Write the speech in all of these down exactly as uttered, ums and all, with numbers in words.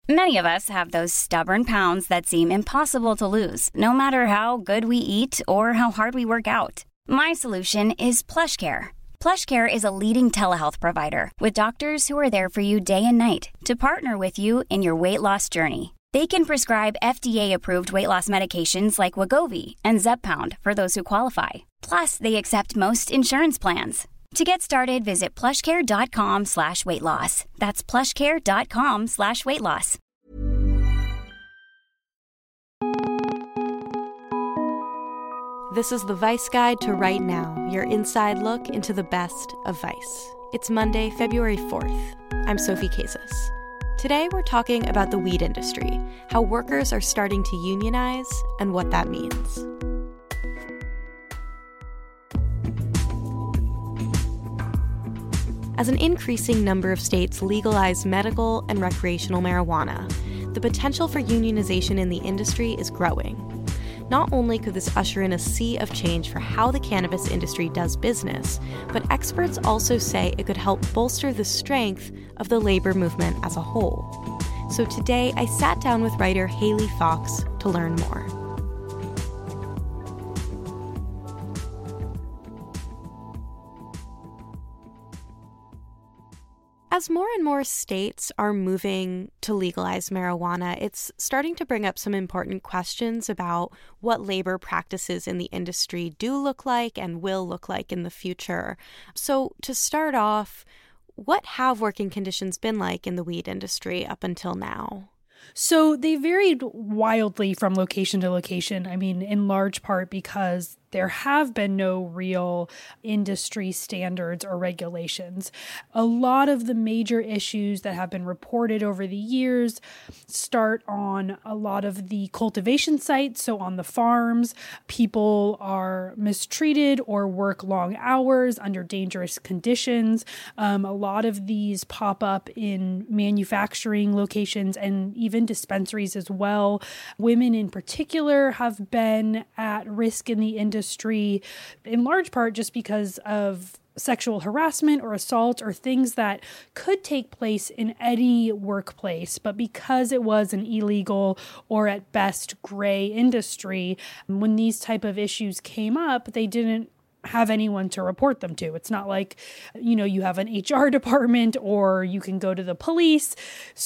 Many of us have those stubborn pounds that seem impossible to lose, no matter how good we eat or how hard we work out. My solution is PlushCare. PlushCare is a leading telehealth provider with doctors who are there for you day and night to partner with you in your weight loss journey. They can prescribe F D A-approved weight loss medications like Wegovy and Zepbound for those who qualify. Plus, they accept most insurance plans. To get started, visit plushcare.com slash weight loss. That's plushcare.com slash weight loss. This is the Vice Guide to Right Now, your inside look into the best of Vice. It's Monday, February fourth. I'm Sophie Casas. Today we're talking about the weed industry, how workers are starting to unionize, and what that means. As an increasing number of states legalize medical and recreational marijuana, the potential for unionization in the industry is growing. Not only could this usher in a sea of change for how the cannabis industry does business, but experts also say it could help bolster the strength of the labor movement as a whole. So today, I sat down with writer Haley Fox to learn more. As more and more states are moving to legalize marijuana, it's starting to bring up some important questions about what labor practices in the industry do look like and will look like in the future. So to start off, what have working conditions been like in the weed industry up until now? So they varied wildly from location to location. I mean, in large part because there have been no real industry standards or regulations. A lot of the major issues that have been reported over the years start on a lot of the cultivation sites. So on the farms, people are mistreated or work long hours under dangerous conditions. Um, a lot of these pop up in manufacturing locations and even dispensaries as well. Women in particular have been at risk in the industry. Industry, in large part just because of sexual harassment or assault or things that could take place in any workplace, but because it was an illegal or at best gray industry, when these type of issues came up, they didn't have anyone to report them to. It's not like, you know, you have an H R department or you can go to the police.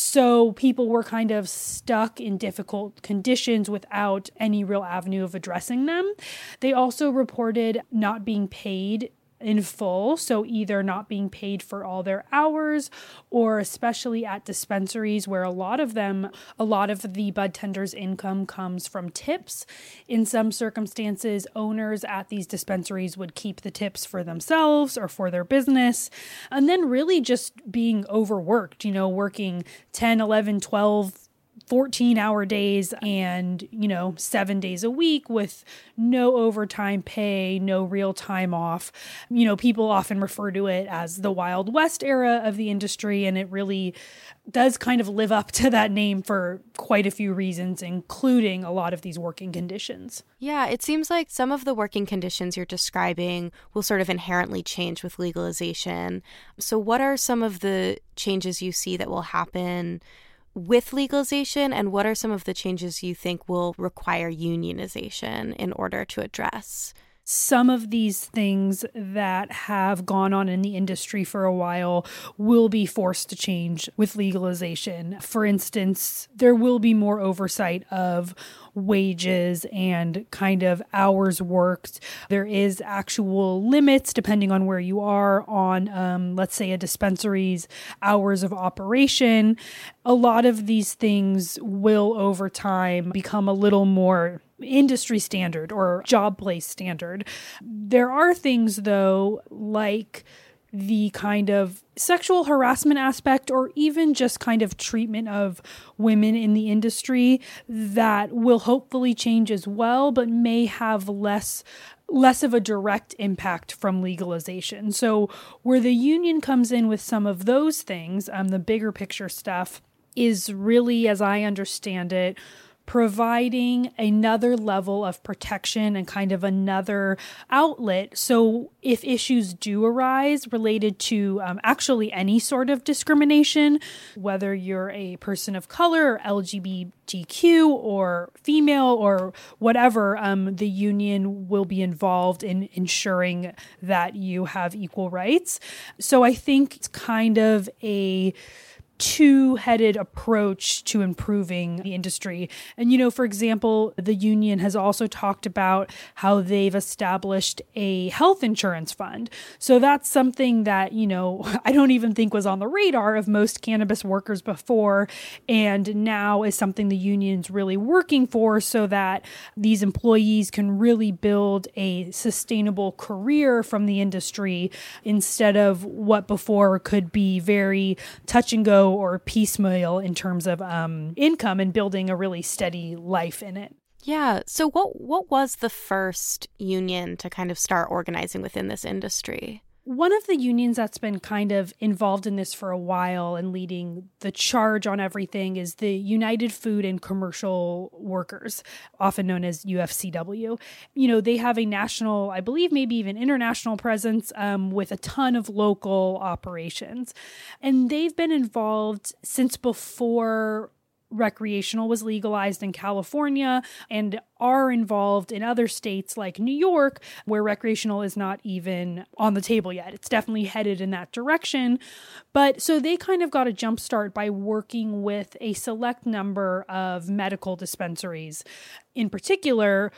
So people were kind of stuck in difficult conditions without any real avenue of addressing them. They also reported not being paid in full, so either not being paid for all their hours or especially at dispensaries where a lot of them, a lot of the bud tenders' income comes from tips. In some circumstances, owners at these dispensaries would keep the tips for themselves or for their business, and then really just being overworked, you know, working ten, eleven, twelve, fourteen hour days and, you know, seven days a week with no overtime pay, no real time off. You know, people often refer to it as the Wild West era of the industry, and it really does kind of live up to that name for quite a few reasons, including a lot of these working conditions. Yeah, it seems like some of the working conditions you're describing will sort of inherently change with legalization. So what are some of the changes you see that will happen with legalization, and what are some of the changes you think will require unionization in order to address? Some of these things that have gone on in the industry for a while will be forced to change with legalization. For instance, there will be more oversight of wages and kind of hours worked. There is actual limits, depending on where you are, on, um, let's say, a dispensary's hours of operation. A lot of these things will, over time, become a little more industry standard or job place standard. There are things, though, like the kind of sexual harassment aspect or even just kind of treatment of women in the industry that will hopefully change as well, but may have less less of a direct impact from legalization. So where the union comes in with some of those things, um, the bigger picture stuff, is really, as I understand it, providing another level of protection and kind of another outlet. So if issues do arise related to um, actually any sort of discrimination, whether you're a person of color or L G B T Q or female or whatever, um, the union will be involved in ensuring that you have equal rights. So I think it's kind of a two-headed approach to improving the industry. And, you know, for example, the union has also talked about how they've established a health insurance fund. So that's something that, you know, I don't even think was on the radar of most cannabis workers before, and now is something the union's really working for so that these employees can really build a sustainable career from the industry instead of what before could be very touch and go or piecemeal in terms of um, income and building a really steady life in it. Yeah. So what what was the first union to kind of start organizing within this industry? One of the unions that's been kind of involved in this for a while and leading the charge on everything is the United Food and Commercial Workers, often known as U F C W. You know, they have a national, I believe maybe even international presence um, with a ton of local operations. And they've been involved since before recreational was legalized in California and are involved in other states like New York, where recreational is not even on the table yet. It's definitely headed in that direction. But so they kind of got a jump start by working with a select number of medical dispensaries in particular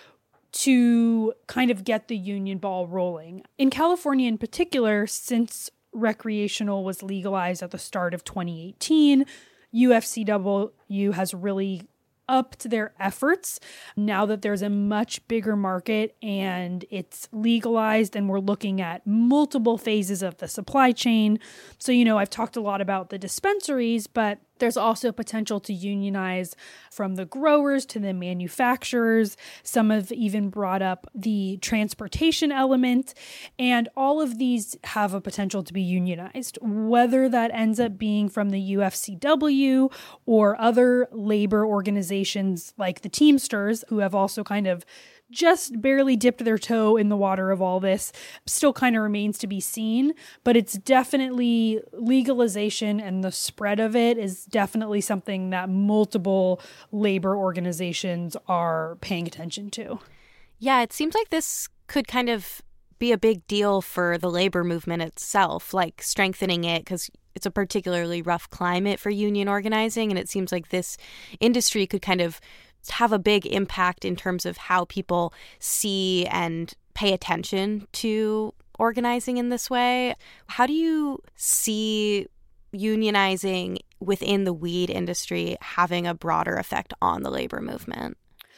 to kind of get the union ball rolling. In California in particular, since recreational was legalized at the start of twenty eighteen, U F C W has really upped their efforts now that there's a much bigger market and it's legalized and we're looking at multiple phases of the supply chain. So, you know, I've talked a lot about the dispensaries, but there's also potential to unionize from the growers to the manufacturers. Some have even brought up the transportation element, and all of these have a potential to be unionized. Whether that ends up being from the U F C W or other labor organizations like the Teamsters, who have also kind of just barely dipped their toe in the water of all this, still kind of remains to be seen. But it's definitely legalization, and the spread of it is definitely something that multiple labor organizations are paying attention to. Yeah, it seems like this could kind of be a big deal for the labor movement itself, like strengthening it, because it's a particularly rough climate for union organizing. And it seems like this industry could kind of have a big impact in terms of how people see and pay attention to organizing in this way. How do you see unionizing within the weed industry having a broader effect on the labor movement?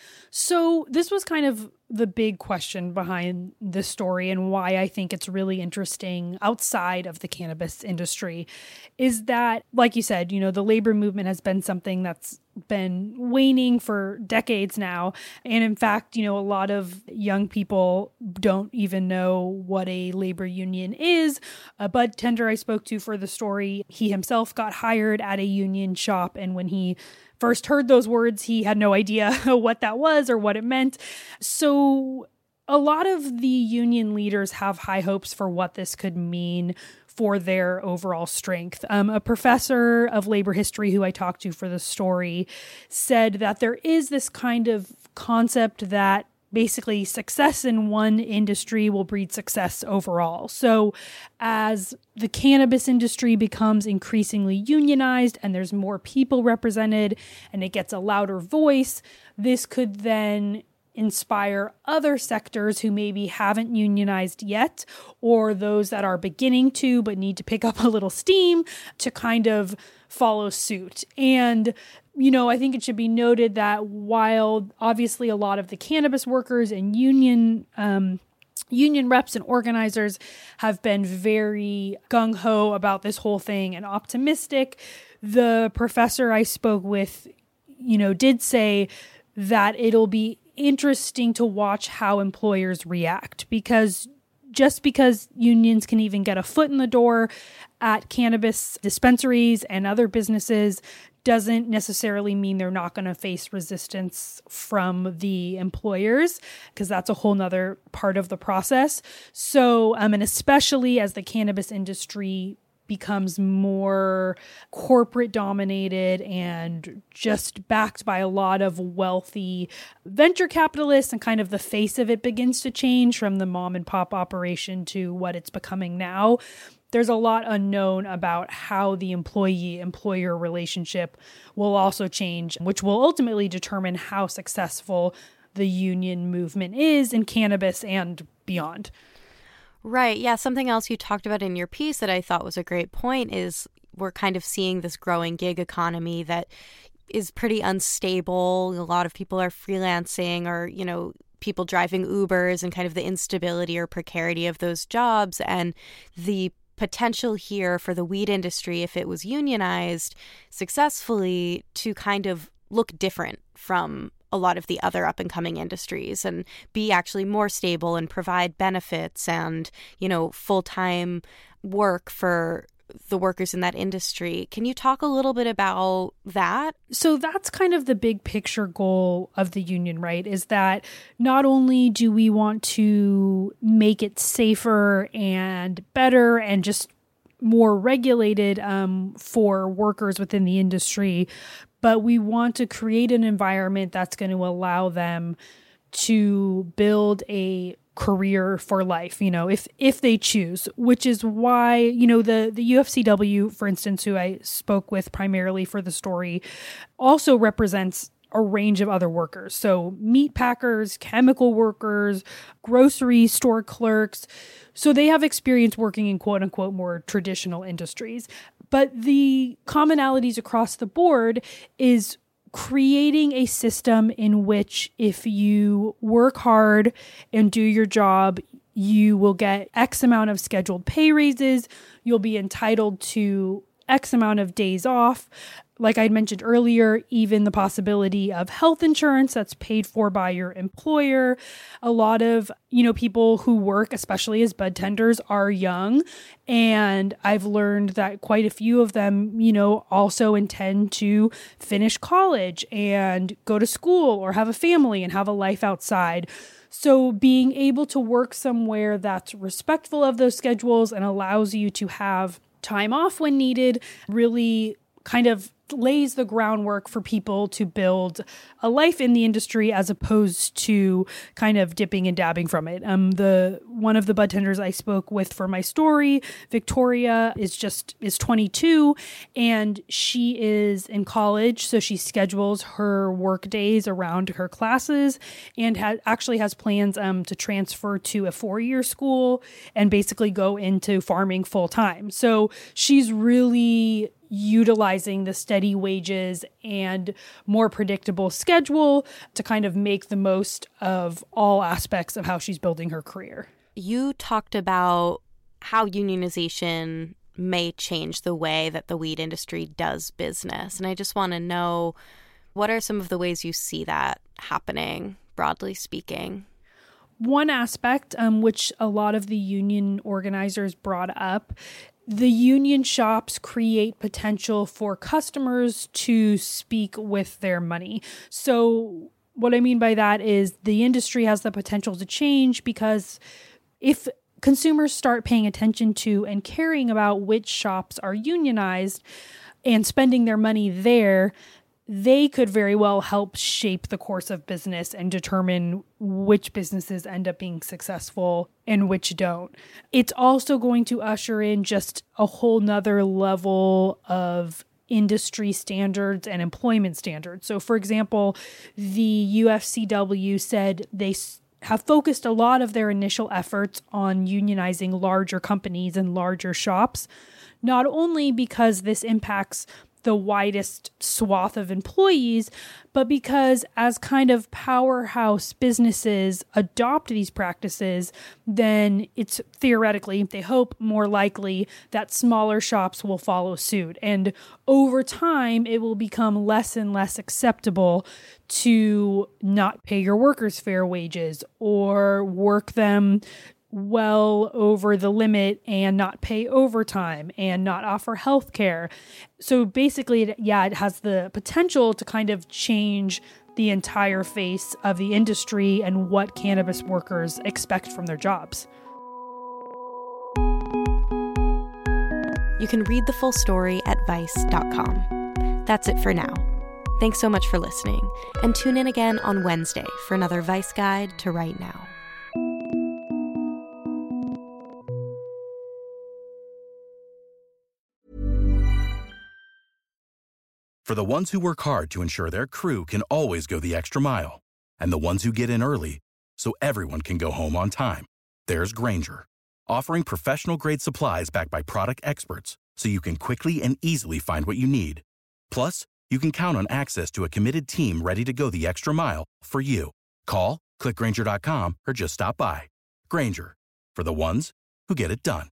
So this was kind of the big question behind this story, and why I think it's really interesting outside of the cannabis industry is that, like you said, you know, the labor movement has been something that's been waning for decades now. And in fact, you know, a lot of young people don't even know what a labor union is. A bud tender I spoke to for the story, he himself got hired at a union shop, and when he first heard those words, he had no idea what that was or what it meant. So a lot of the union leaders have high hopes for what this could mean for their overall strength. Um, a professor of labor history who I talked to for the story said that there is this kind of concept that basically success in one industry will breed success overall. So as the cannabis industry becomes increasingly unionized and there's more people represented and it gets a louder voice, this could then inspire other sectors who maybe haven't unionized yet, or those that are beginning to but need to pick up a little steam to kind of follow suit. And you know, I think it should be noted that while obviously a lot of the cannabis workers and union um, union reps and organizers have been very gung-ho about this whole thing and optimistic, the professor I spoke with, you know, did say that it'll be interesting to watch how employers react, because just because unions can even get a foot in the door at cannabis dispensaries and other businesses doesn't necessarily mean they're not going to face resistance from the employers, because that's a whole nother part of the process. So, um, and especially as the cannabis industry becomes more corporate dominated and just backed by a lot of wealthy venture capitalists, and kind of the face of it begins to change from the mom and pop operation to what it's becoming now. There's a lot unknown about how the employee-employer relationship will also change, which will ultimately determine how successful the union movement is in cannabis and beyond. Right. Yeah. Something else you talked about in your piece that I thought was a great point is we're kind of seeing this growing gig economy that is pretty unstable. A lot of people are freelancing, or, you know, people driving Ubers, and kind of the instability or precarity of those jobs. And the potential here for the weed industry, if it was unionized successfully, to kind of look different from a lot of the other up-and-coming industries and be actually more stable and provide benefits and, you know, full-time work for the workers in that industry. Can you talk a little bit about that? So that's kind of the big picture goal of the union, right? Is that not only do we want to make it safer and better and just more regulated um, for workers within the industry, but we want to create an environment that's going to allow them to build a career for life, you know, if if they choose, which is why, you know, the, the U F C W, for instance, who I spoke with primarily for the story, also represents a range of other workers. So meat packers, chemical workers, grocery store clerks. So they have experience working in quote unquote more traditional industries. But the commonalities across the board is creating a system in which if you work hard and do your job, you will get X amount of scheduled pay raises. You'll be entitled to X amount of days off. Like I mentioned earlier, even the possibility of health insurance that's paid for by your employer. A lot of, you know, people who work, especially as bud tenders, are young. And I've learned that quite a few of them, you know, also intend to finish college and go to school or have a family and have a life outside. So being able to work somewhere that's respectful of those schedules and allows you to have time off when needed really kind of lays the groundwork for people to build a life in the industry as opposed to kind of dipping and dabbing from it. Um, the one of the bud tenders I spoke with for my story, Victoria, is just is twenty-two, and she is in college, so she schedules her work days around her classes and ha- actually has plans um, to transfer to a four-year school and basically go into farming full time. So she's really utilizing the steady wages and more predictable schedule to kind of make the most of all aspects of how she's building her career. You talked about how unionization may change the way that the weed industry does business. And I just want to know, what are some of the ways you see that happening, broadly speaking? One aspect, um, which a lot of the union organizers brought up, the union shops create potential for customers to speak with their money. So what I mean by that is the industry has the potential to change, because if consumers start paying attention to and caring about which shops are unionized and spending their money there, they could very well help shape the course of business and determine which businesses end up being successful and which don't. It's also going to usher in just a whole nother level of industry standards and employment standards. So, for example, the U F C W said they have focused a lot of their initial efforts on unionizing larger companies and larger shops, not only because this impacts the widest swath of employees, but because as kind of powerhouse businesses adopt these practices, then it's theoretically, they hope, more likely that smaller shops will follow suit. And over time, it will become less and less acceptable to not pay your workers fair wages or work them well over the limit and not pay overtime and not offer health care. So basically, it, yeah, it has the potential to kind of change the entire face of the industry and what cannabis workers expect from their jobs. You can read the full story at vice dot com. That's it for now. Thanks so much for listening, and tune in again on Wednesday for another Vice Guide to Right Now. For the ones who work hard to ensure their crew can always go the extra mile, and the ones who get in early so everyone can go home on time, there's Grainger, offering professional-grade supplies backed by product experts so you can quickly and easily find what you need. Plus, you can count on access to a committed team ready to go the extra mile for you. Call, click Grainger dot com, or just stop by. Grainger, for the ones who get it done.